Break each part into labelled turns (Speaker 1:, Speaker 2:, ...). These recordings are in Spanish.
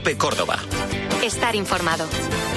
Speaker 1: COPE Córdoba.
Speaker 2: Estar informado.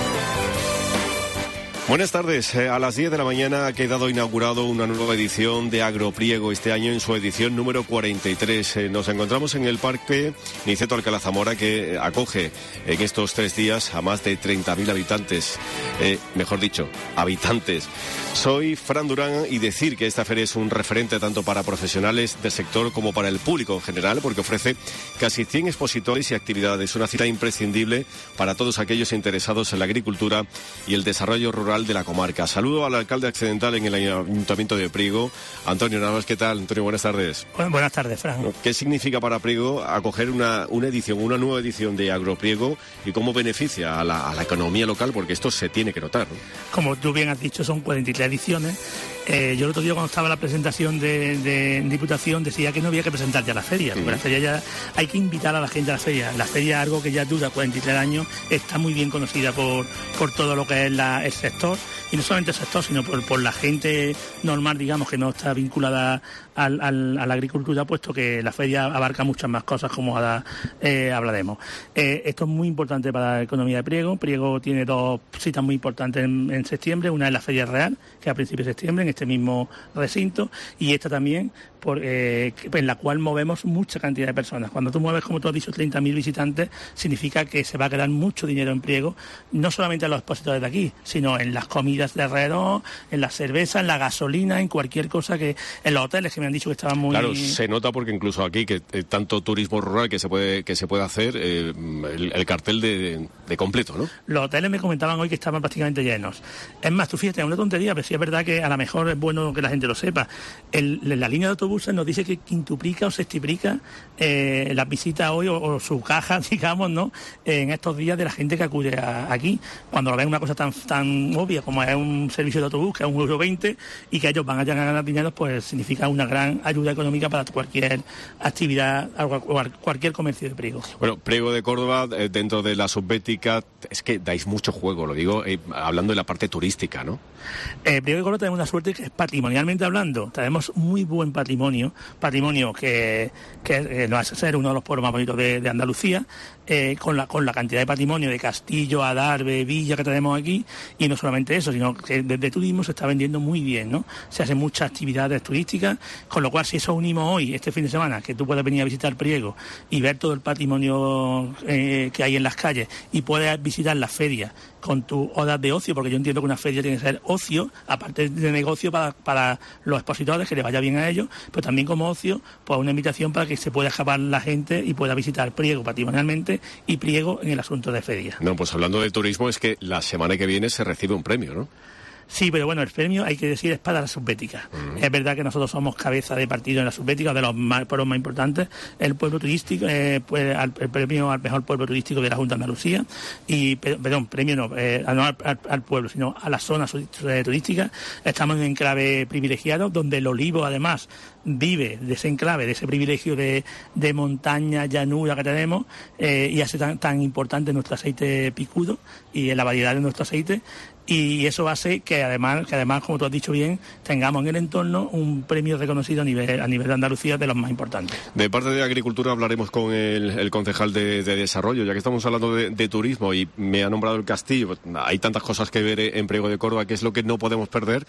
Speaker 3: Buenas tardes. A las 10 de la mañana ha quedado inaugurado una nueva edición de Agropriego, este año en su edición número 43. Nos encontramos en el Parque Niceto Alcalá Zamora, que acoge en estos 3 días a más de 30.000 habitantes. Mejor dicho, habitantes. Soy Fran Durán y decir que esta feria es un referente tanto para profesionales del sector como para el público en general, porque ofrece casi 100 expositores y actividades. Una cita imprescindible para todos aquellos interesados en la agricultura y el desarrollo rural de la comarca. Saludo al alcalde accidental en el Ayuntamiento de Priego, Antonio Navas. ¿Qué tal, Antonio? Buenas tardes.
Speaker 4: Buenas tardes, Fran.
Speaker 3: ¿Qué significa para Priego acoger una nueva edición de Agropriego y cómo beneficia a la economía local? Porque esto se tiene que notar, ¿no?
Speaker 4: Como tú bien has dicho, son 43 ediciones. Yo el otro día, cuando estaba en la presentación de Diputación, decía que no había que presentar ya la feria, porque la feria ya hay que invitar a la gente a la feria. La feria, algo que ya dura 43 años, está muy bien conocida por todo lo que es el sector, y no solamente el sector, sino por la gente normal, digamos, que no está vinculada a la agricultura, puesto que la feria abarca muchas más cosas, como ahora hablaremos. Esto es muy importante para la economía de Priego. Priego tiene 2 citas muy importantes en septiembre. Una es la Feria Real, que es a principios de septiembre, en este mismo recinto, y esta también, en la cual movemos mucha cantidad de personas. Cuando tú mueves, como tú has dicho, 30.000 visitantes, significa que se va a quedar mucho dinero en Priego, no solamente en los expositores de aquí, sino en las comidas de alrededor, en la cerveza, en la gasolina, en cualquier cosa, que en los hoteles, que me han dicho que estaban muy...
Speaker 3: Claro, se nota porque incluso aquí, que tanto turismo rural que se puede hacer, el cartel de completo, ¿no?
Speaker 4: Los hoteles me comentaban hoy que estaban prácticamente llenos. Es más, tú fíjate, es una tontería, pero sí es verdad que a lo mejor es bueno que la gente lo sepa. La línea de autobuses nos dice que quintuplica o sextuplica las visitas hoy o su caja, digamos, ¿no?, en estos días de la gente que acude aquí. Cuando lo ven una cosa tan obvia como es un servicio de autobús, que es €1,20, y que ellos van a llegar a ganar dinero, pues significa una gran ayuda económica para cualquier actividad o cualquier comercio de Priego.
Speaker 3: Bueno, Priego de Córdoba, dentro de la subbética, es que dais mucho juego, lo digo, hablando de la parte turística, ¿no?
Speaker 4: Priego de Córdoba tenemos una suerte que es, patrimonialmente hablando, tenemos muy buen patrimonio que nos hace ser uno de los pueblos más bonitos de Andalucía, con la cantidad de patrimonio de castillo, adarve, villa que tenemos aquí, y no solamente eso, sino que desde turismo se está vendiendo muy bien, ¿no? Se hacen muchas actividades turísticas, con lo cual, si eso unimos hoy, este fin de semana, que tú puedes venir a visitar Priego y ver todo el patrimonio que hay en las calles, y puedes visitar las ferias con tus horas de ocio, porque yo entiendo que una feria tiene que ser ocio, aparte de negocio para los expositores, que les vaya bien a ellos, pero también como ocio, pues una invitación para que se pueda escapar la gente y pueda visitar Priego patrimonialmente y Priego en el asunto de feria.
Speaker 3: No, pues hablando de turismo, es que la semana que viene se recibe un premio, ¿no?
Speaker 4: Sí, pero bueno, el premio, hay que decir, es para la subbética. Es verdad que nosotros somos cabeza de partido en la subbética, de los pueblos más importantes. El pueblo turístico, el premio al mejor pueblo turístico de la Junta de Andalucía, premio no al pueblo, sino a la zona turística. Estamos en un enclave privilegiado, donde el olivo, además, vive de ese enclave, de ese privilegio de montaña, llanura que tenemos, y hace tan importante nuestro aceite picudo y la variedad de nuestro aceite. Y eso hace que además, como tú has dicho bien, tengamos en el entorno un premio reconocido a nivel de Andalucía, de los más importantes.
Speaker 3: De parte de Agricultura hablaremos con el concejal de Desarrollo, ya que estamos hablando de turismo, y me ha nombrado el castillo. Hay tantas cosas que ver en Priego de Córdoba, que es lo que no podemos perder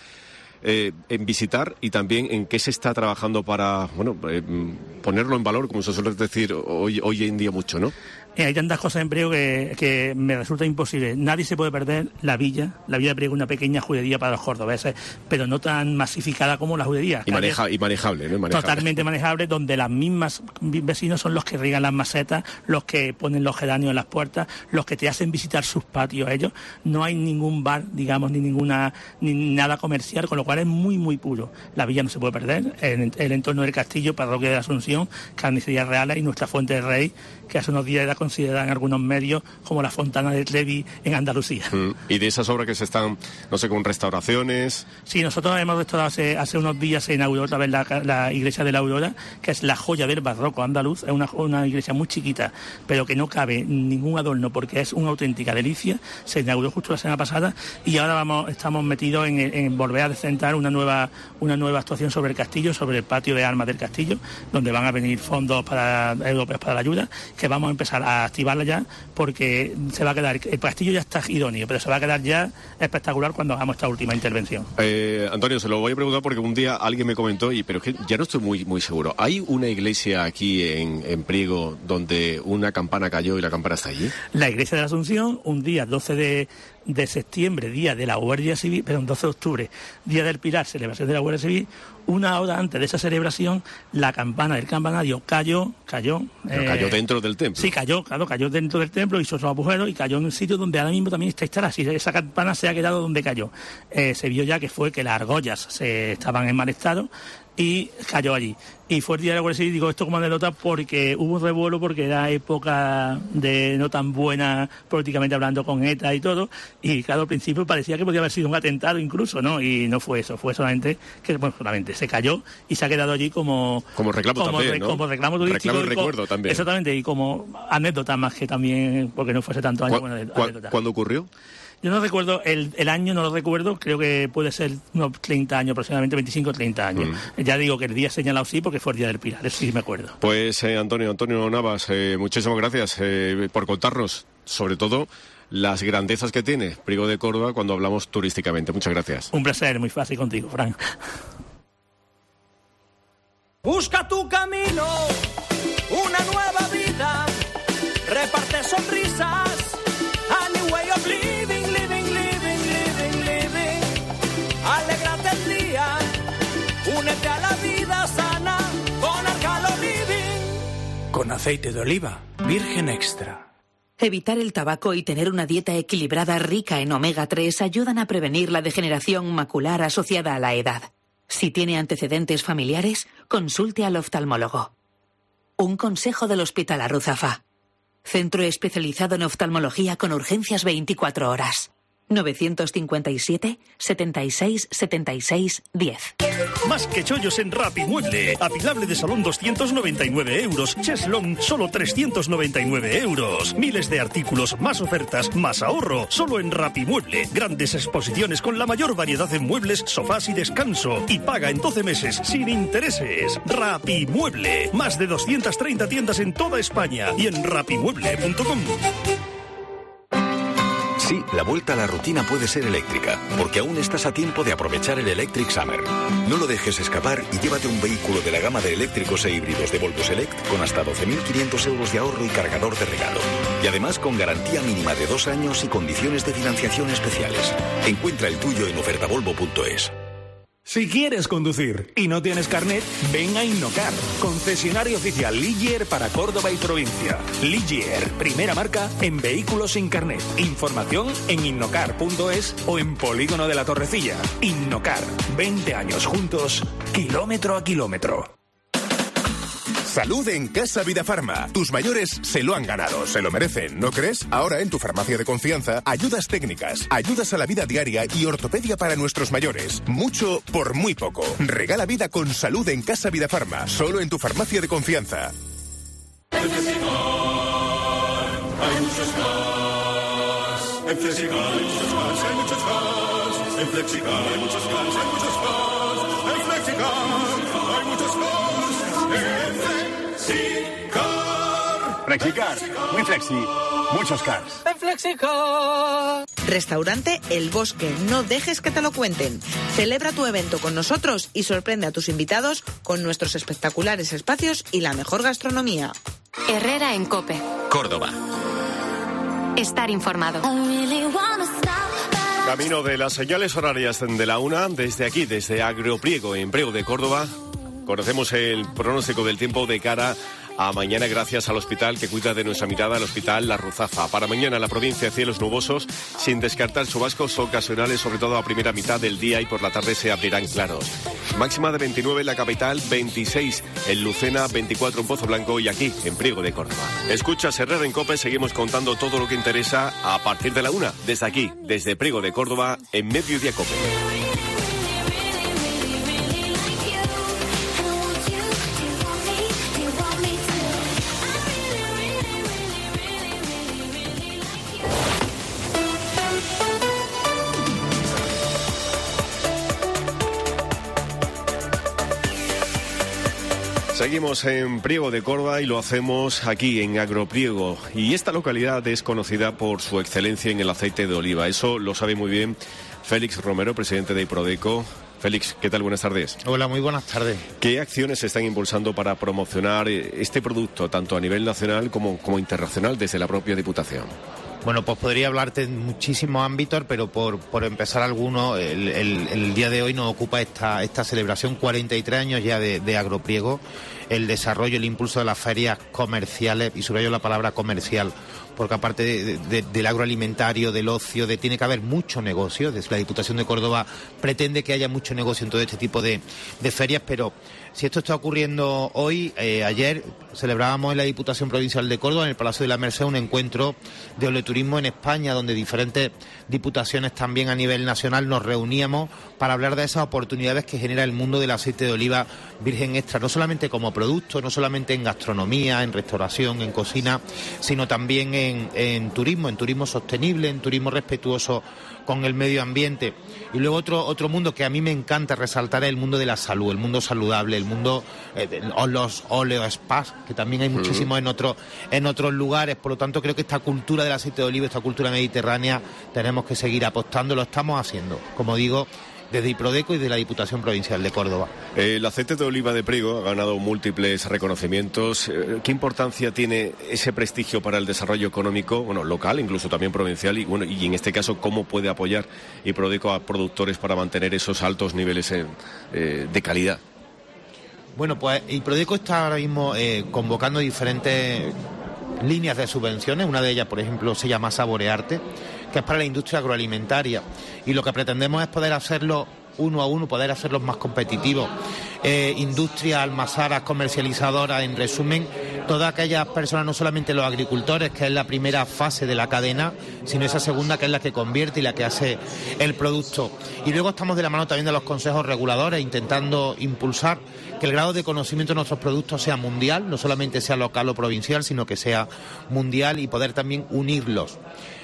Speaker 3: en visitar, y también en qué se está trabajando para ponerlo en valor, como se suele decir hoy en día mucho, ¿no?
Speaker 4: Hay tantas cosas en Priego que me resulta imposible. Nadie se puede perder la villa de Priego, una pequeña judería para los cordobeses, pero no tan masificada como la judería.
Speaker 3: Y manejable, ¿no?
Speaker 4: Totalmente manejable, donde las mismas vecinos son los que riegan las macetas, los que ponen los geranios en las puertas, los que te hacen visitar sus patios ellos. No hay ningún bar, digamos, ni nada comercial, con lo cual es muy, muy puro. La villa no se puede perder. El entorno del castillo, parroquia de la Asunción, carnicerías reales y nuestra fuente de rey, que hace unos días era considerada en algunos medios como la Fontana de Trevi en Andalucía.
Speaker 3: Y de esas obras que se están, no sé, con restauraciones.
Speaker 4: Sí, nosotros hemos restaurado hace unos días, se inauguró otra vez la iglesia de la Aurora, que es la joya del barroco andaluz. Es una iglesia muy chiquita, pero que no cabe ningún adorno, porque es una auténtica delicia. Se inauguró justo la semana pasada, y ahora estamos metidos en volver a centrar una nueva actuación sobre el castillo, sobre el patio de armas del castillo, donde van a venir fondos europeos para la ayuda, que vamos a empezar a activarla ya, porque se va a quedar, el castillo ya está idóneo, pero se va a quedar ya espectacular cuando hagamos esta última intervención.
Speaker 3: Antonio, se lo voy a preguntar porque un día alguien me comentó, pero es que ya no estoy muy seguro. ¿Hay una iglesia aquí en Priego donde una campana cayó y la campana está allí?
Speaker 4: La iglesia de la Asunción, un día 12 de septiembre, día de la Guardia Civil, perdón, 12 de octubre, día del Pilar, celebración de la Guardia Civil, una hora antes de esa celebración, la campana del campanario cayó.
Speaker 3: ¿Cayó dentro del templo?
Speaker 4: Sí, cayó dentro del templo, hizo esos agujeros y cayó en un sitio donde ahora mismo también está instalada. Si esa campana se ha quedado donde cayó. Se vio ya que fue que las argollas estaban en mal estado y cayó allí. Y fue el día de la Guardia Civil, digo esto como anécdota, porque hubo un revuelo, porque era época de no tan buena políticamente hablando con ETA y todo, y claro, al principio parecía que podía haber sido un atentado incluso, ¿no? Y no fue eso, fue solamente que, solamente se cayó y se ha quedado allí como reclamo también, ¿no? Como reclamo turístico.
Speaker 3: Reclamo y recuerdo también.
Speaker 4: Exactamente, y como anécdota más que también, porque no fuese tanto años.
Speaker 3: ¿Cuándo ocurrió?
Speaker 4: Yo no recuerdo, el año no lo recuerdo, creo que puede ser unos 30 años, aproximadamente 25 o 30 años. Ya digo que el día señalado sí, porque fue el día del Pilar, eso sí me acuerdo.
Speaker 3: Pues Antonio Navas, muchísimas gracias por contarnos, sobre todo, las grandezas que tiene Priego de Córdoba cuando hablamos turísticamente. Muchas gracias.
Speaker 4: Un placer, muy fácil contigo, Fran.
Speaker 1: Busca tu camino, una nueva vida, reparte sonrisas, a new way of living. Alégrate el día, únete a la vida sana con Arcalo Living.
Speaker 5: Con aceite de oliva, virgen extra.
Speaker 6: Evitar el tabaco y tener una dieta equilibrada rica en omega 3 ayudan a prevenir la degeneración macular asociada a la edad. Si tiene antecedentes familiares, consulte al oftalmólogo. Un consejo del Hospital Arruzafa. Centro especializado en oftalmología con urgencias 24 horas. 957 76 76 10.
Speaker 7: Más que chollos en Rapimueble. Apilable de salón 299 euros. Cheslón solo 399 euros. Miles de artículos, más ofertas, más ahorro. Solo en Rapimueble. Grandes exposiciones con la mayor variedad en muebles, sofás y descanso. Y paga en 12 meses sin intereses. Rapimueble. Más de 230 tiendas en toda España y en rapimueble.com.
Speaker 8: Sí, la vuelta a la rutina puede ser eléctrica, porque aún estás a tiempo de aprovechar el Electric Summer. No lo dejes escapar y llévate un vehículo de la gama de eléctricos e híbridos de Volvo Select con hasta 12.500 euros de ahorro y cargador de regalo. Y además con garantía mínima de 2 años y condiciones de financiación especiales. Encuentra el tuyo en ofertavolvo.es.
Speaker 5: Si quieres conducir y no tienes carnet, ven a Innocar, concesionario oficial Ligier para Córdoba y provincia. Ligier, primera marca en vehículos sin carnet. Información en innocar.es o en Polígono de la Torrecilla. Innocar, 20 años juntos, kilómetro a kilómetro.
Speaker 9: Salud en Casa Vida Farma. Tus mayores se lo han ganado, se lo merecen, ¿no crees? Ahora en tu farmacia de confianza, ayudas técnicas, ayudas a la vida diaria y ortopedia para nuestros mayores. Mucho por muy poco. Regala vida con salud en Casa Vida Farma, solo en tu farmacia de confianza.
Speaker 10: En Flexicar hay muchos cars. En Flexicar hay muchos cars, hay muchos cars. En Flexicar hay muchos cars, hay muchos cars. En Flexicar hay muchos cars.
Speaker 11: Flexicar, muy flexi, muchos cars.
Speaker 1: En Flexicar.
Speaker 12: Restaurante El Bosque, no dejes que te lo cuenten. Celebra tu evento con nosotros y sorprende a tus invitados con nuestros espectaculares espacios y la mejor gastronomía.
Speaker 2: Herrera en COPE.
Speaker 8: Córdoba.
Speaker 2: Estar informado.
Speaker 3: Camino de las señales horarias de la una, desde aquí, desde Agropriego, en Priego de Córdoba. Conocemos el pronóstico del tiempo de cara a mañana gracias al hospital que cuida de nuestra mirada, el Hospital La Ruzafa. Para mañana la provincia cielos nubosos, sin descartar chubascos ocasionales, sobre todo a primera mitad del día y por la tarde se abrirán claros. Máxima de 29 en la capital, 26 en Lucena, 24 en Pozo Blanco y aquí en Priego de Córdoba. Escuchas Herrera en COPE, seguimos contando todo lo que interesa a partir de la una, desde aquí, desde Priego de Córdoba, en Mediodía COPE. Seguimos en Priego de Córdoba y lo hacemos aquí en Agropriego. Y esta localidad es conocida por su excelencia en el aceite de oliva. Eso lo sabe muy bien Félix Romero, presidente de Iprodeco. Félix, ¿qué tal? Buenas tardes.
Speaker 13: Hola, muy buenas tardes.
Speaker 3: ¿Qué acciones se están impulsando para promocionar este producto, tanto a nivel nacional como internacional, desde la propia Diputación?
Speaker 13: Bueno, pues podría hablarte en muchísimos ámbitos, pero por empezar alguno, el día de hoy nos ocupa esta celebración, 43 años ya de Agropriego, el desarrollo, el impulso de las ferias comerciales, y subrayo la palabra comercial, porque aparte del agroalimentario, del ocio, tiene que haber mucho negocio. Desde la Diputación de Córdoba pretende que haya mucho negocio en todo este tipo de ferias, pero si esto está ocurriendo hoy, ayer celebrábamos en la Diputación Provincial de Córdoba, en el Palacio de la Merced, un encuentro de oleoturismo en España, donde diferentes diputaciones también a nivel nacional nos reuníamos para hablar de esas oportunidades que genera el mundo del aceite de oliva virgen extra, no solamente como producto, no solamente en gastronomía, en restauración, en cocina, sino también en turismo sostenible, en turismo respetuoso con el medio ambiente. Y luego otro mundo que a mí me encanta resaltar es el mundo de la salud, el mundo saludable, el mundo de los oleospas, que también hay muchísimos en otros lugares. Por lo tanto, creo que esta cultura del aceite de oliva, esta cultura mediterránea, tenemos que seguir apostando, lo estamos haciendo, como digo, desde Iprodeco y de la Diputación Provincial de Córdoba. El aceite de oliva de Priego ha ganado múltiples reconocimientos. ¿Qué importancia tiene ese prestigio para el desarrollo económico, local, incluso también provincial? Y en este caso, ¿cómo puede apoyar Iprodeco a productores para mantener esos altos niveles de calidad? Bueno, pues Iprodeco está ahora mismo convocando diferentes líneas de subvenciones. Una de ellas, por ejemplo, se llama Saborearte, que es para la industria agroalimentaria, y lo que pretendemos es poder hacerlo uno a uno, poder hacerlos más competitivos. Industria, almazaras, comercializadoras, en resumen, todas aquellas personas, no solamente los agricultores, que es la primera fase de la cadena, sino esa segunda, que es la que convierte y la que hace el producto. Y luego estamos de la mano también de los consejos reguladores, intentando impulsar que el grado de conocimiento de nuestros productos sea mundial, no solamente sea local o provincial, sino que sea mundial, y poder también unirlos.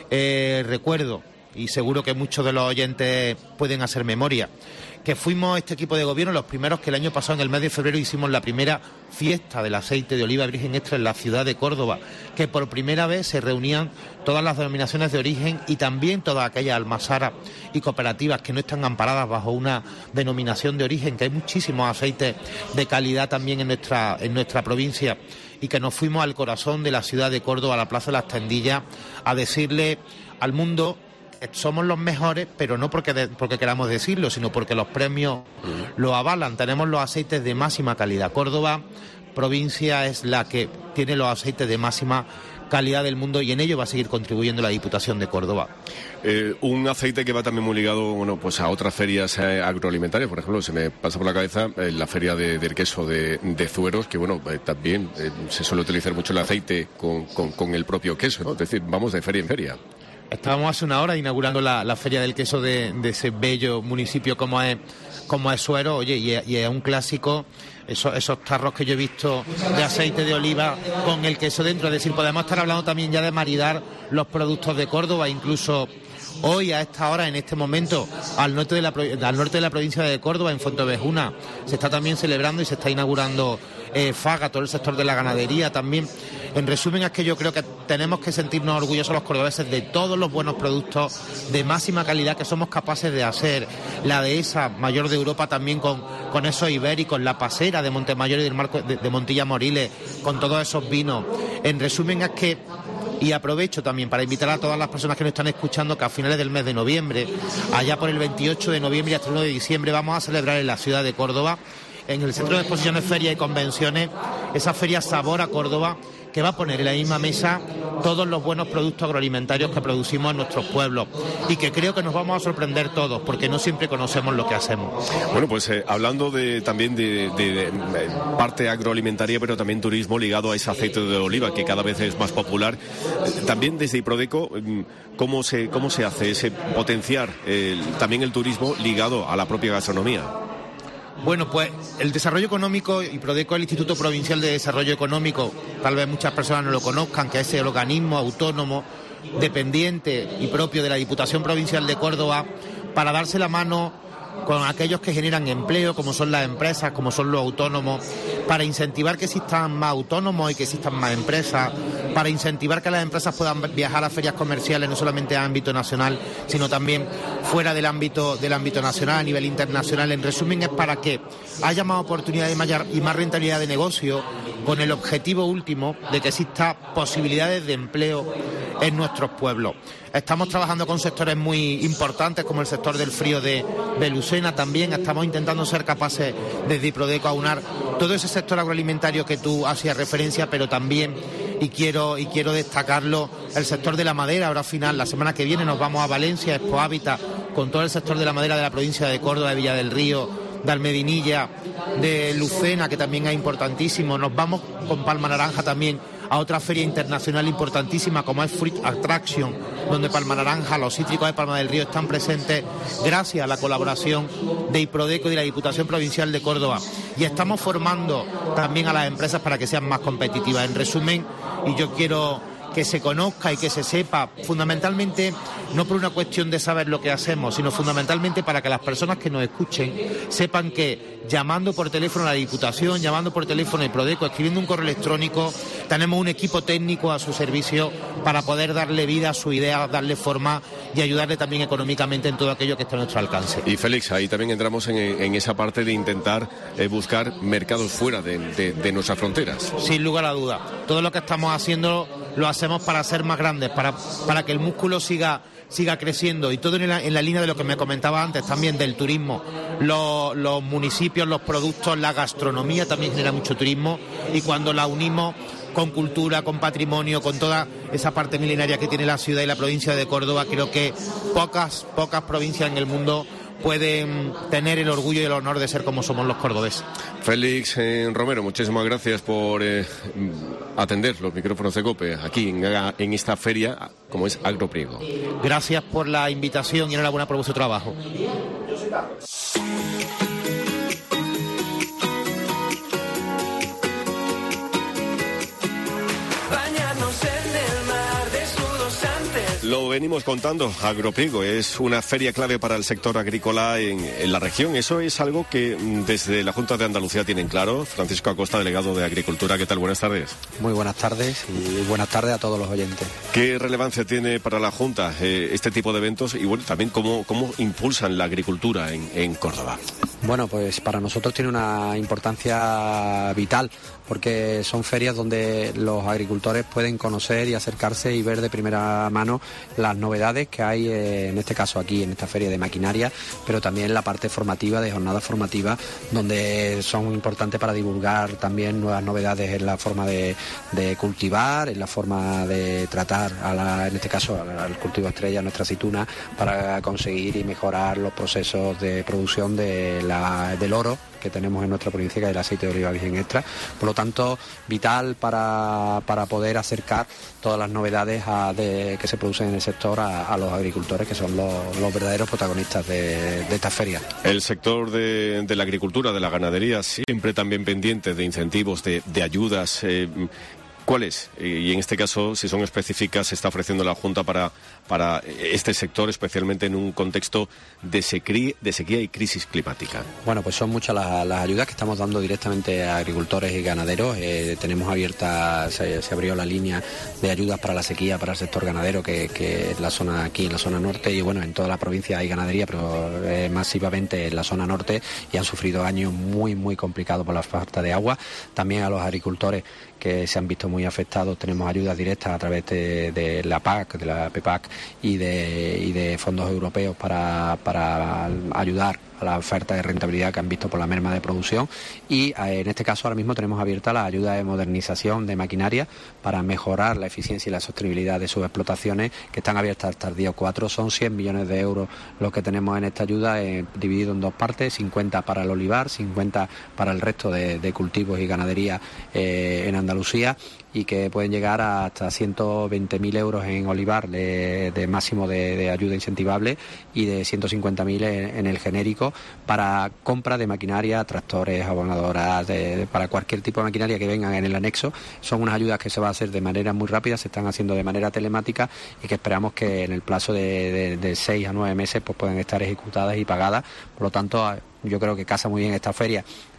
Speaker 13: Recuerdo, y seguro que muchos de los oyentes pueden hacer memoria, que fuimos este equipo de gobierno los primeros que el año pasado, en el mes de febrero, hicimos la primera fiesta del aceite de oliva virgen extra en la ciudad de Córdoba, que por primera vez se reunían todas las denominaciones de origen y también todas aquellas almazaras y cooperativas que no están amparadas bajo una denominación de origen, que hay muchísimos aceites de calidad también en nuestra provincia, y que nos fuimos al corazón de la ciudad de Córdoba, a la Plaza de las Tendillas, a decirle al mundo: somos los mejores, pero no porque queramos decirlo, sino porque los premios lo avalan. Tenemos los aceites de máxima calidad. Córdoba, provincia, es la que tiene los aceites de máxima calidad del mundo, y en ello va a seguir contribuyendo la Diputación de Córdoba. Un aceite que va también muy ligado pues a otras ferias agroalimentarias. Por ejemplo, se me pasa por la cabeza la feria del queso de Zueros, que también se suele utilizar mucho el aceite con el propio queso, ¿no? Es decir, vamos de feria en feria. Estábamos hace una hora inaugurando la feria del queso de ese bello municipio como es Zueros. Oye, y es un clásico esos tarros que yo he visto de aceite de oliva con el queso dentro. Es decir, podemos estar hablando también ya de maridar los productos de Córdoba. Incluso hoy, a esta hora, en este momento, al norte de la provincia de Córdoba, en Fuentovejuna, se está también celebrando y se está inaugurando Faga, todo el sector de la ganadería también. En resumen, es que yo creo que tenemos que sentirnos orgullosos los cordobeses de todos los buenos productos de máxima calidad que somos capaces de hacer. La dehesa mayor de Europa también con esos ibéricos, la pasera de Montemayor y del Marco de Montilla Moriles, con todos esos vinos. En resumen, es que, y aprovecho también para invitar a todas las personas que nos están escuchando, que a finales del mes de noviembre, allá por el 28 de noviembre y hasta el 1 de diciembre, vamos a celebrar en la ciudad de Córdoba, en el Centro de Exposiciones, Ferias y Convenciones, esa feria Sabor a Córdoba, que va a poner en la misma mesa todos los buenos productos agroalimentarios que producimos en nuestros pueblos, y que creo que nos vamos a sorprender todos, porque no siempre conocemos lo que hacemos. Bueno, pues hablando también de parte agroalimentaria, pero también turismo ligado a ese aceite de oliva que cada vez es más popular, también desde Iprodeco, ¿cómo se hace ese potenciar también el turismo ligado a la propia gastronomía? Bueno, pues el desarrollo económico, Iprodeco, el Instituto Provincial de Desarrollo Económico, tal vez muchas personas no lo conozcan, que es el organismo autónomo, dependiente y propio de la Diputación Provincial de Córdoba, para darse la mano con aquellos que generan empleo, como son las empresas, como son los autónomos, para incentivar que existan más autónomos y que existan más empresas, para incentivar que las empresas puedan viajar a ferias comerciales no solamente a ámbito nacional, sino también fuera del ámbito nacional, a nivel internacional. En resumen, es para que haya más oportunidades y más rentabilidad de negocio, con el objetivo último de que exista posibilidades de empleo en nuestros pueblos. Estamos trabajando con sectores muy importantes, como el sector del frío de Lucena. También estamos intentando ser capaces desde Iprodeco aunar todo ese sector agroalimentario que tú hacías referencia, pero también, y quiero destacarlo, el sector de la madera. Ahora al final, la semana que viene nos vamos a Valencia, Expo Hábitat, con todo el sector de la madera de la provincia de Córdoba, de Villa del Río, de Almedinilla, de Lucena, que también es importantísimo. Nos vamos con Palma Naranja también a otra feria internacional importantísima como es Fruit Attraction, donde Palma Naranja, los cítricos de Palma del Río están presentes gracias a la colaboración de Iprodeco y de la Diputación Provincial de Córdoba. Y estamos formando también a las empresas para que sean más competitivas. En resumen, y yo quiero que se conozca y que se sepa, fundamentalmente no por una cuestión de saber lo que hacemos, sino fundamentalmente para que las personas que nos escuchen sepan que llamando por teléfono a la Diputación, llamando por teléfono a Iprodeco, escribiendo un correo electrónico, tenemos un equipo técnico a su servicio para poder darle vida a su idea, darle forma y ayudarle también económicamente en todo aquello que está a nuestro alcance.
Speaker 3: Y Félix, ahí también entramos en esa parte de intentar buscar mercados fuera de nuestras fronteras.
Speaker 13: Sin lugar a duda. Todo lo que estamos haciendo lo hacemos para ser más grandes, para que el músculo siga creciendo, y todo en la línea de lo que me comentaba antes también del turismo. Los municipios, los productos, la gastronomía también genera mucho turismo, y cuando la unimos con cultura, con patrimonio, con toda esa parte milenaria que tiene la ciudad y la provincia de Córdoba, creo que pocas provincias en el mundo pueden tener el orgullo y el honor de ser como somos los cordobeses.
Speaker 3: Félix Romero, muchísimas gracias por atender los micrófonos de COPE aquí en esta feria como es Agropriego.
Speaker 13: Gracias por la invitación y enhorabuena por vuestro trabajo.
Speaker 3: Lo venimos contando, Agropriego es una feria clave para el sector agrícola en la región. Eso es algo que desde la Junta de Andalucía tienen claro. Francisco Acosta, delegado de Agricultura, ¿qué tal? Buenas tardes.
Speaker 14: Muy buenas tardes y buenas tardes a todos los oyentes.
Speaker 3: ¿Qué relevancia tiene para la Junta este tipo de eventos y bueno, también cómo impulsan la agricultura en Córdoba?
Speaker 14: Bueno, pues para nosotros tiene una importancia vital, porque son ferias donde los agricultores pueden conocer y acercarse y ver de primera mano las novedades que hay, en este caso aquí, en esta feria de maquinaria, pero también la parte formativa, de jornadas formativas, donde son importantes para divulgar también nuevas novedades en la forma de cultivar, en la forma de tratar, en este caso, al cultivo estrella, nuestra aceituna, para conseguir y mejorar los procesos de producción del oro que tenemos en nuestra provincia, que es el aceite de oliva virgen extra. Por lo tanto, vital para poder acercar todas las novedades que se producen en el sector a los agricultores, que son los verdaderos protagonistas de esta feria.
Speaker 3: El sector de la agricultura, de la ganadería, siempre también pendiente de incentivos, de ayudas. ¿Cuáles? Y en este caso, si son específicas, se está ofreciendo la Junta para este sector, especialmente en un contexto de sequía y crisis climática.
Speaker 14: Bueno, pues son muchas las ayudas que estamos dando directamente a agricultores y ganaderos. Tenemos abierta, se abrió la línea de ayudas para la sequía para el sector ganadero, que es la zona aquí, en la zona norte, y bueno, en toda la provincia hay ganadería, pero masivamente en la zona norte, y han sufrido años muy, muy complicados por la falta de agua. También a los agricultores que se han visto muy afectados tenemos ayudas directas a través de la PAC, de la PEPAC y de fondos europeos para ayudar a la oferta de rentabilidad que han visto por la merma de producción, y en este caso ahora mismo tenemos abierta la ayuda de modernización de maquinaria para mejorar la eficiencia y la sostenibilidad de sus explotaciones, que están abiertas hasta el día 4. Son 100 millones de euros los que tenemos en esta ayuda, dividido en dos partes: 50 para el olivar, 50 para el resto de cultivos y ganadería en Andalucía, y que pueden llegar hasta 120.000 euros en olivar de máximo de ayuda incentivable, y de 150.000 en el genérico, técnicos para compra de maquinaria, tractores, abonadoras, para cualquier tipo de maquinaria que vengan en el anexo. Son unas ayudas que se va a hacer de manera muy rápida, se están haciendo de manera telemática y que esperamos que en el plazo de 6 a 9 meses pues puedan estar ejecutadas y pagadas. Por lo tanto, yo creo que casa muy bien esta feria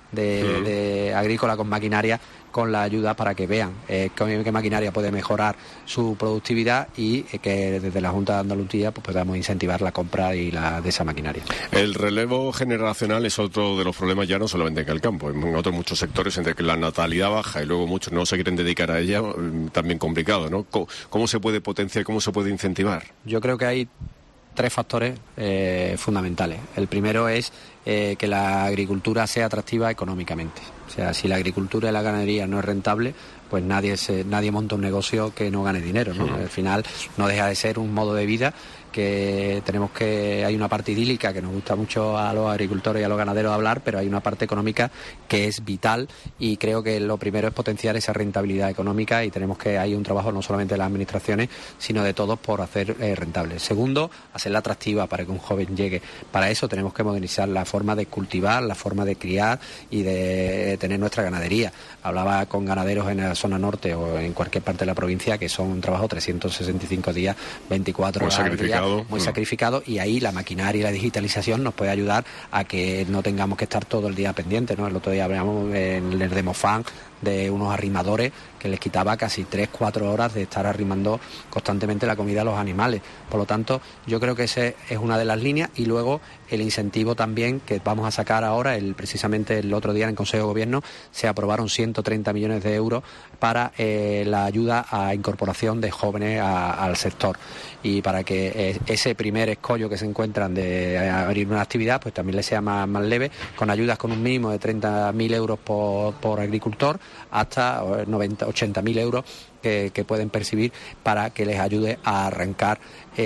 Speaker 14: de agrícola con maquinaria, con la ayuda para que vean qué maquinaria puede mejorar su productividad y que desde la Junta de Andalucía pues podamos incentivar la compra de esa maquinaria.
Speaker 3: El relevo generacional es otro de los problemas, ya no solamente en el campo, en otros muchos sectores, entre que la natalidad baja y luego muchos no se quieren dedicar a ella, también complicado, ¿no? ¿Cómo se puede potenciar, cómo se puede incentivar?
Speaker 14: Yo creo que hay 3 factores fundamentales. El primero es que la agricultura sea atractiva económicamente. O sea, si la agricultura y la ganadería no es rentable, pues nadie monta un negocio que no gane dinero, ¿no? Al final no deja de ser un modo de vida que hay una parte idílica que nos gusta mucho a los agricultores y a los ganaderos hablar, pero hay una parte económica que es vital y creo que lo primero es potenciar esa rentabilidad económica y hay un trabajo no solamente de las administraciones, sino de todos por hacer rentable. Segundo, hacerla atractiva para que un joven llegue. Para eso tenemos que modernizar la forma de cultivar, la forma de criar y de tener nuestra ganadería. Hablaba con ganaderos en la zona norte o en cualquier parte de la provincia que son un trabajo 365 días, 24 horas al día, muy sacrificado, y ahí la maquinaria y la digitalización nos puede ayudar a que no tengamos que estar todo el día pendientes, ¿no? El otro día hablamos en el Demofan de unos arrimadores que les quitaba casi 3-4 horas de estar arrimando constantemente la comida a los animales. Por lo tanto, yo creo que esa es una de las líneas, y luego el incentivo también que vamos a sacar ahora, precisamente el otro día en el Consejo de Gobierno se aprobaron 130 millones de euros para la ayuda a incorporación de jóvenes al sector, y para que ese primer escollo que se encuentran de abrir una actividad pues también les sea más leve, con ayudas con un mínimo de 30.000 euros por agricultor hasta 80.000 euros que pueden percibir para que les ayude a arrancar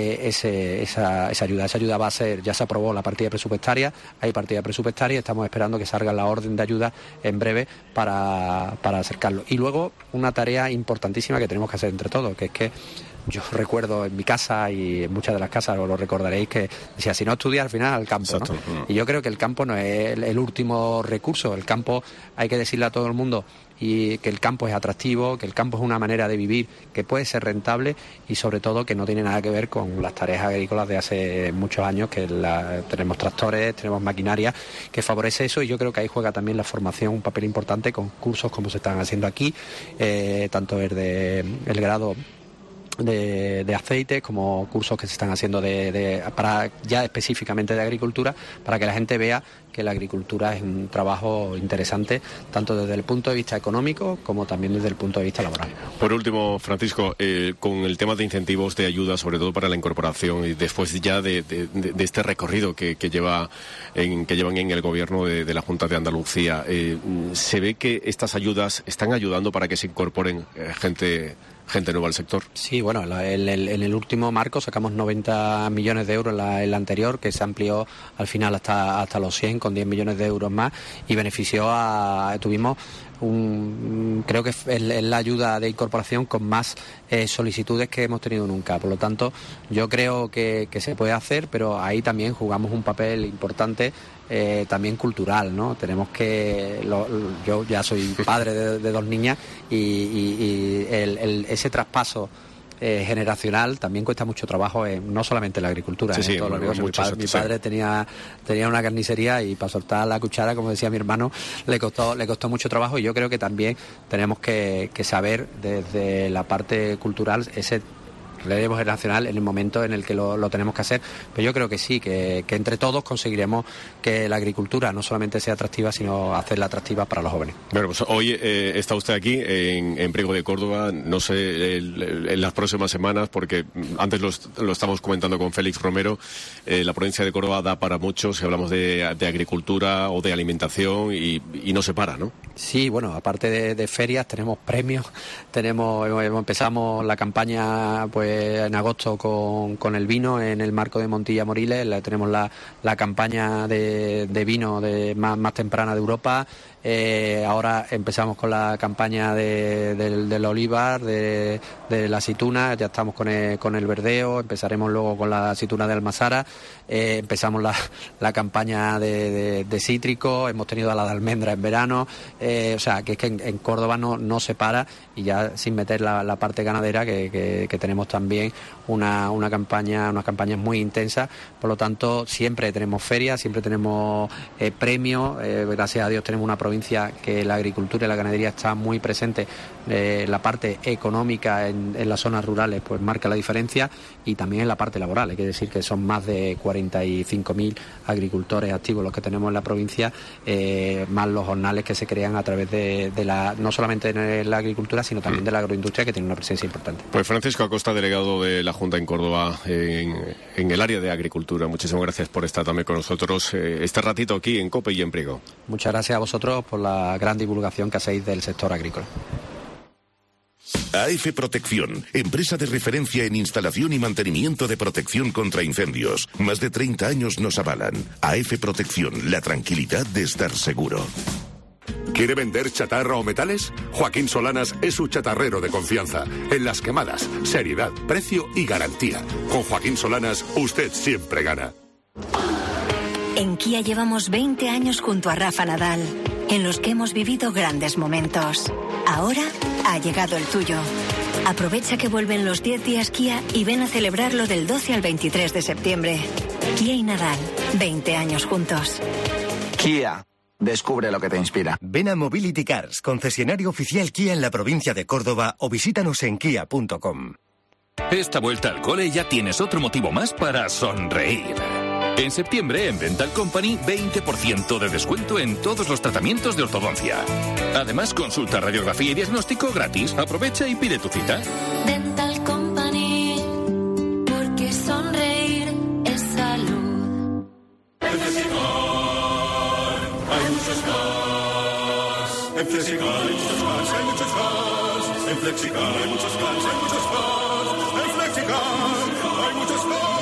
Speaker 14: esa ayuda. Esa ayuda va a ser, ya se aprobó la partida presupuestaria, hay partida presupuestaria y estamos esperando que salga la orden de ayuda en breve para acercarlo. Y luego una tarea importantísima que tenemos que hacer entre todos, que es que yo recuerdo en mi casa y en muchas de las casas, os lo recordaréis, que decía, si no estudias al final al campo, ¿no? Y yo creo que el campo no es el último recurso. El campo, hay que decirle a todo el mundo y que el campo es atractivo, que el campo es una manera de vivir que puede ser rentable y sobre todo que no tiene nada que ver con las tareas agrícolas de hace muchos años, que tenemos tractores, tenemos maquinaria que favorece eso, y yo creo que ahí juega también la formación un papel importante con cursos como se están haciendo aquí, tanto el grado de aceites como cursos que se están haciendo para ya específicamente de agricultura, para que la gente vea que la agricultura es un trabajo interesante tanto desde el punto de vista económico como también desde el punto de vista laboral.
Speaker 3: Por último, Francisco, con el tema de incentivos de ayuda, sobre todo para la incorporación, y después ya de este recorrido que llevan en el gobierno de la Junta de Andalucía, ¿se ve que estas ayudas están ayudando para que se incorporen gente nueva al sector?
Speaker 14: Sí, bueno, en el último marco sacamos 90 millones de euros en la anterior, que se amplió al final hasta los 100, con 10 millones de euros más, y benefició tuvimos creo que es la ayuda de incorporación con más solicitudes que hemos tenido nunca. Por lo tanto, yo creo que se puede hacer, pero ahí también jugamos un papel importante, también cultural, ¿no? Tenemos que... yo ya soy padre de 2 niñas y ese traspaso generacional también cuesta mucho trabajo, no solamente en la agricultura,
Speaker 3: sí,
Speaker 14: todos los negocios. Mi padre tenía una carnicería y para soltar la cuchara, como decía mi hermano, le costó mucho trabajo, y yo creo que también tenemos que saber desde la parte cultural ese relevo generacional en el momento en el que lo tenemos que hacer. Pero yo creo que sí, que entre todos conseguiremos que la agricultura no solamente sea atractiva, sino hacerla atractiva para los jóvenes.
Speaker 3: Bueno, pues hoy está usted aquí en Priego de Córdoba, no sé, en las próximas semanas, porque antes lo estamos comentando con Félix Romero, la provincia de Córdoba da para mucho si hablamos de agricultura o de alimentación, y no se para, ¿no?
Speaker 14: Sí, bueno, aparte de ferias tenemos premios, empezamos la campaña pues en agosto con el vino en el marco de Montilla Moriles, tenemos la campaña de vino más temprana de Europa, Ahora empezamos con la campaña del olivar, de la aceituna, ya estamos con el verdeo, empezaremos luego con la aceituna de Almazara, empezamos la campaña de cítrico, hemos tenido a la de almendra en verano, o sea, que es que en Córdoba no se para, y ya sin meter la parte ganadera, que tenemos también unas campañas muy intensas. Por lo tanto, siempre tenemos ferias, siempre tenemos premios, gracias a Dios tenemos una provincia que la agricultura y la ganadería está muy presente, la parte económica en las zonas rurales pues marca la diferencia, y también en la parte laboral. Hay que decir que son más de 45.000 agricultores activos los que tenemos en la provincia, más los jornales que se crean a través de no solamente de la agricultura, sino también de la agroindustria, que tiene una presencia importante.
Speaker 3: Pues Francisco Acosta, delegado de la Junta en Córdoba en el área de agricultura, muchísimas gracias por estar también con nosotros este ratito aquí en COPE y en Priego.
Speaker 14: Muchas gracias a vosotros por la gran divulgación que hacéis del sector agrícola.
Speaker 15: AF Protección, empresa de referencia en instalación y mantenimiento de protección contra incendios. Más de 30 años nos avalan. AF Protección, la tranquilidad de estar seguro.
Speaker 16: ¿Quiere vender chatarra o metales? Joaquín Solanas es su chatarrero de confianza. En las quemadas, seriedad, precio y garantía. Con Joaquín Solanas, usted siempre gana.
Speaker 17: En Kia llevamos 20 años junto a Rafa Nadal, en los que hemos vivido grandes momentos. Ahora ha llegado el tuyo. Aprovecha que vuelven los 10 días Kia y ven a celebrarlo del 12 al 23 de septiembre. Kia y Nadal, 20 años juntos.
Speaker 18: Kia. Descubre lo que te inspira.
Speaker 19: Ven a Mobility Cars, concesionario oficial Kia en la provincia de Córdoba, o visítanos en kia.com.
Speaker 20: Esta vuelta al cole ya tienes otro motivo más para sonreír. En septiembre, en Dental Company, 20% de descuento en todos los tratamientos de ortodoncia. Además, consulta, radiografía y diagnóstico gratis. Aprovecha y pide tu cita.
Speaker 21: Dental Company, porque sonreír es salud.
Speaker 10: En Flexicar hay muchos más. En Flexicar hay muchos más, hay muchos más. En Flexicar hay muchos más, hay muchos más. En Flexicar hay muchos más.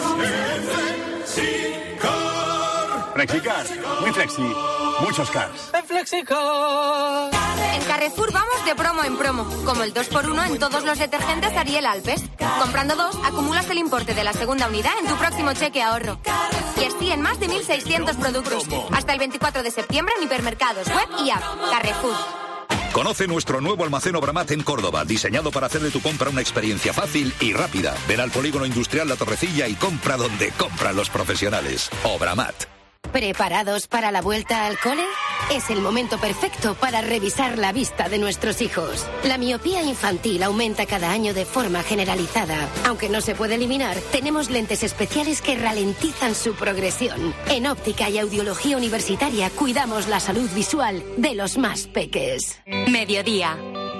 Speaker 11: Flexicar, muy flexi, muchos cars.
Speaker 1: En Flexicar.
Speaker 22: En Carrefour vamos de promo en promo, como el 2x1 en todos los detergentes Ariel Alpes. Comprando 2, acumulas el importe de la segunda unidad en tu próximo cheque ahorro. Y así en más de 1.600 productos. Hasta el 24 de septiembre en hipermercados, web y app. Carrefour.
Speaker 8: Conoce nuestro nuevo almacén Obramat en Córdoba, diseñado para hacer de tu compra una experiencia fácil y rápida. Ven al Polígono Industrial La Torrecilla y compra donde compran los profesionales. Obramat.
Speaker 17: ¿Preparados para la vuelta al cole? Es el momento perfecto para revisar la vista de nuestros hijos. La miopía infantil aumenta cada año de forma generalizada. Aunque no se puede eliminar, tenemos lentes especiales que ralentizan su progresión. En Óptica y Audiología Universitaria cuidamos la salud visual de los más peques.
Speaker 2: Mediodía.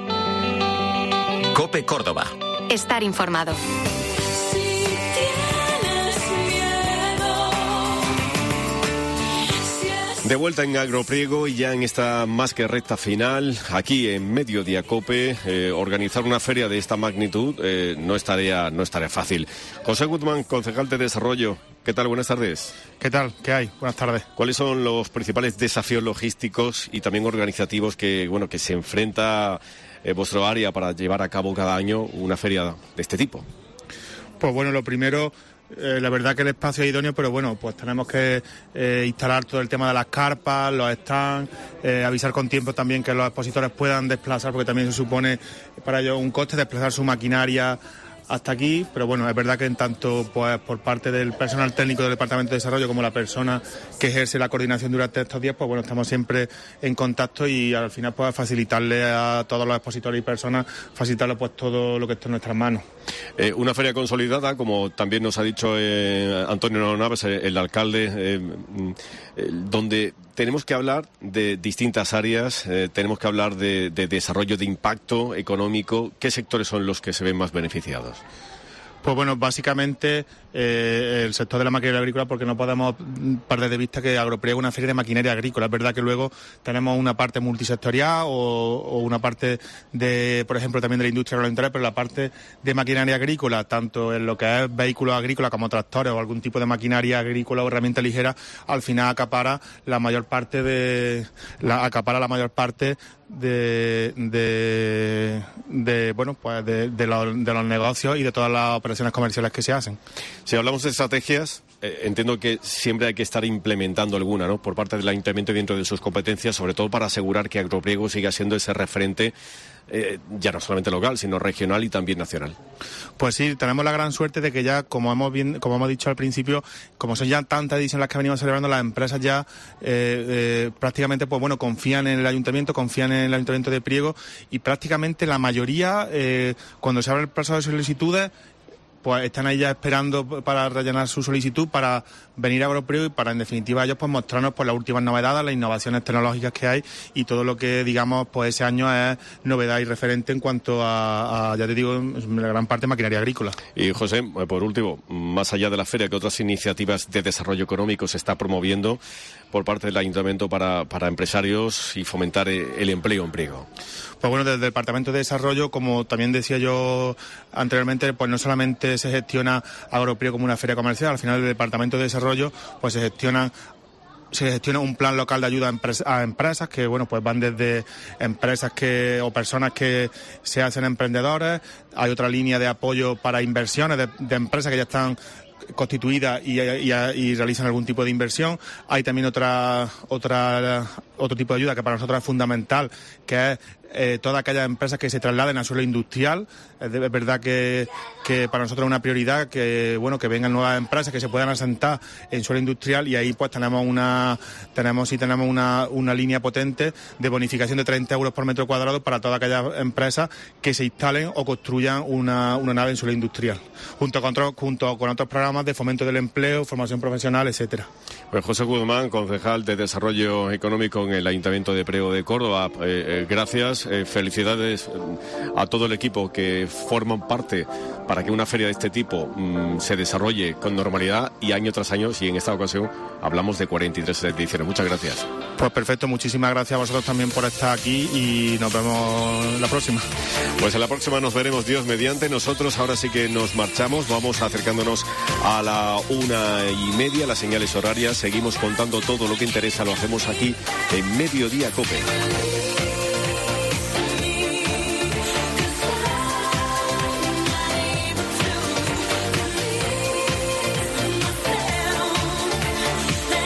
Speaker 8: COPE Córdoba.
Speaker 2: Estar informado.
Speaker 3: De vuelta en Agropriego y ya en esta más que recta final, aquí en Mediodía COPE, organizar una feria de esta magnitud no es tarea fácil. José Guzmán, concejal de Desarrollo, ¿qué tal? Buenas tardes.
Speaker 23: ¿Qué tal? ¿Qué hay? Buenas tardes.
Speaker 3: ¿Cuáles son los principales desafíos logísticos y también organizativos que se enfrenta vuestro área para llevar a cabo cada año una feria de este tipo?
Speaker 23: Pues bueno, lo primero... la verdad que el espacio es idóneo, pero bueno, pues tenemos que instalar todo el tema de las carpas, los stands, avisar con tiempo también que los expositores puedan desplazar, porque también se supone para ellos un coste desplazar su maquinaria hasta aquí, pero bueno, es verdad que en tanto pues por parte del personal técnico del Departamento de Desarrollo como la persona que ejerce la coordinación durante estos días, pues bueno, estamos siempre en contacto y al final pues facilitarle a todos los expositores y personas, facilitarle pues todo lo que está en nuestras manos.
Speaker 3: Una feria consolidada, como también nos ha dicho Antonio Navas, el alcalde, donde tenemos que hablar de distintas áreas, tenemos que hablar de desarrollo de impacto económico. ¿Qué sectores son los que se ven más beneficiados?
Speaker 23: Pues bueno, básicamente el sector de la maquinaria agrícola, porque no podemos perder de vista que Agropriego es una feria de maquinaria agrícola. Es verdad que luego tenemos una parte multisectorial o una parte de, por ejemplo, también de la industria agroalimentaria, pero la parte de maquinaria agrícola, tanto en lo que es vehículos agrícolas como tractores o algún tipo de maquinaria agrícola o herramienta ligera, al final acapara la mayor parte de los negocios y de todas las operaciones comerciales que se hacen.
Speaker 3: Si hablamos de estrategias, entiendo que siempre hay que estar implementando alguna, ¿no?, por parte del Ayuntamiento dentro de sus competencias, sobre todo para asegurar que Agropriego siga siendo ese referente ya no solamente local, sino regional y también nacional.
Speaker 23: Pues sí, tenemos la gran suerte de que ya, como hemos dicho al principio, como son ya tantas ediciones las que venimos celebrando, las empresas ya prácticamente confían en el Ayuntamiento de Priego, y prácticamente la mayoría, cuando se abre el plazo de solicitudes, pues están ahí ya esperando para rellenar su solicitud, para venir a Agropriego y para, en definitiva, ellos pues mostrarnos pues las últimas novedades, las innovaciones tecnológicas que hay y todo lo que, digamos, pues ese año es novedad y referente en cuanto a ya te digo, la gran parte de maquinaria agrícola.
Speaker 3: Y José, por último, más allá de la feria, ¿qué otras iniciativas de desarrollo económico se está promoviendo por parte del Ayuntamiento para empresarios y fomentar el empleo en Priego?
Speaker 23: Pues bueno, desde el Departamento de Desarrollo, como también decía yo anteriormente, pues no solamente se gestiona Agropriego como una feria comercial, al final del Departamento de Desarrollo pues se gestiona un plan local de ayuda a empresas que, bueno, pues van desde empresas o personas que se hacen emprendedores. Hay otra línea de apoyo para inversiones de empresas que ya están constituidas y realizan algún tipo de inversión. Hay también otro tipo de ayuda que para nosotros es fundamental, que es todas aquellas empresas que se trasladen a suelo industrial. Es verdad que para nosotros es una prioridad que vengan nuevas empresas que se puedan asentar en suelo industrial, y ahí pues tenemos una línea potente de bonificación de 30 euros por metro cuadrado para todas aquellas empresas que se instalen o construyan una nave en suelo industrial, junto con otros programas de fomento del empleo, formación profesional, etcétera.
Speaker 3: Pues José Guzmán, concejal de Desarrollo Económico en el Ayuntamiento de Priego de Córdoba, gracias, felicidades a todo el equipo que forman parte para que una feria de este tipo se desarrolle con normalidad y año tras año, y en esta ocasión hablamos de 43 ediciones. Muchas gracias.
Speaker 23: Pues perfecto, muchísimas gracias a vosotros también por estar aquí y nos vemos la próxima.
Speaker 3: Pues en la próxima nos veremos, Dios mediante. Nosotros ahora sí que nos marchamos, vamos acercándonos a la 1:30, las señales horarias. Seguimos contando todo lo que interesa, lo hacemos aquí en Mediodía COPE.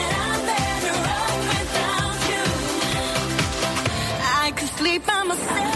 Speaker 21: Sleep by myself.